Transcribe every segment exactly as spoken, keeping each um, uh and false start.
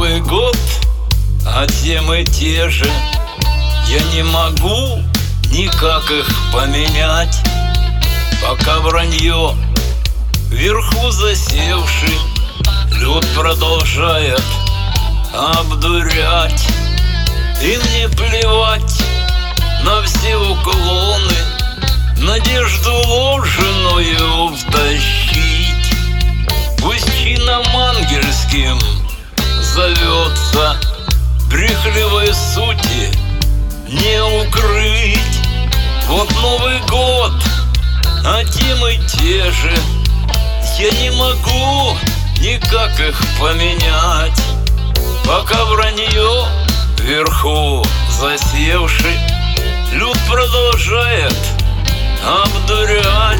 Новый год, а темы те же. Я не могу никак их поменять, пока вранье вверху засевший люд продолжает обдурять. И мне плевать на все уклоны, надежду ложную втащить. Пусть чином ангельским зовется, брехливой сути не укрыть. Вот Новый год, а темы те же. Я не могу никак их поменять, пока вранье вверху засевший люд продолжает обдурять.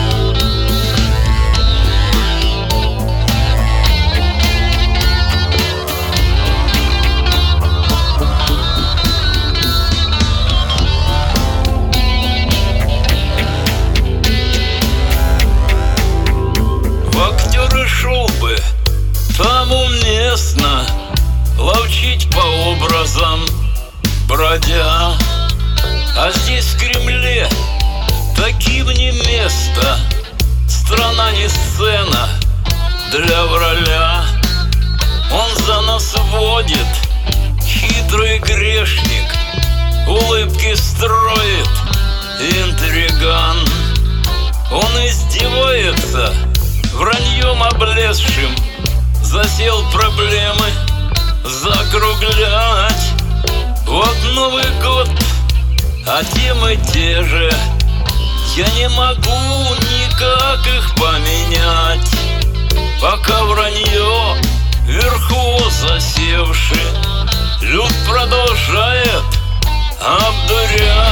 В актеры шел бы, там уместно ловчить по образам бродя. А здесь в Кремле таким не место, страна не сцена для враля. Он за нас водит, хитрый грешник, улыбки строит интриган. Он издевается враньем облезшим, засел проблемы закруглять. Вот Новый год, а темы те же. Я не могу никак их поменять, пока вранье вверху засевший люд продолжает обдурять.